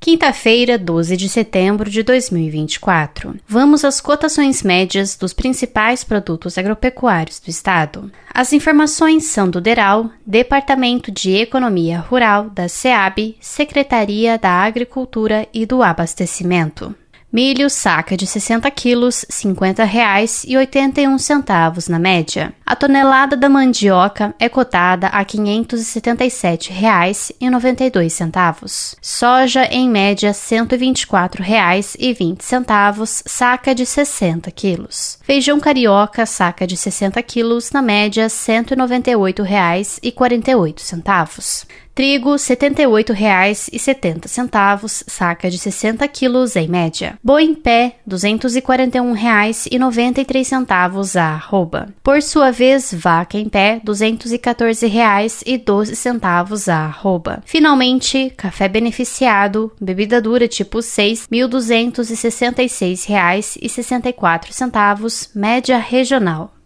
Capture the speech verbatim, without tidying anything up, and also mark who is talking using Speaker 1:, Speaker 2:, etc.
Speaker 1: Quinta-feira, doze de setembro de dois mil e vinte e quatro. Vamos às cotações médias dos principais produtos agropecuários do estado. As informações são do DERAL, Departamento de Economia Rural da SEAB, Secretaria da Agricultura e do Abastecimento. Milho, saca de sessenta quilos, cinquenta reais e oitenta e um centavos na média. A tonelada da mandioca é cotada a quinhentos e setenta e sete reais e noventa e dois centavos. Soja, em média, cento e vinte e quatro reais e vinte centavos, saca de sessenta quilos. Feijão carioca, saca de sessenta quilos, na média, cento e noventa e oito reais e quarenta e oito centavos. Trigo, setenta e oito reais e setenta centavos, saca de sessenta quilos em média. Boi em pé, duzentos e quarenta e um reais e noventa e três centavos a arroba. Por sua vez, vaca em pé, duzentos e quatorze reais e doze centavos a arroba. Finalmente, café beneficiado, bebida dura tipo seis, mil duzentos e sessenta e seis reais e sessenta e quatro centavos, média regional.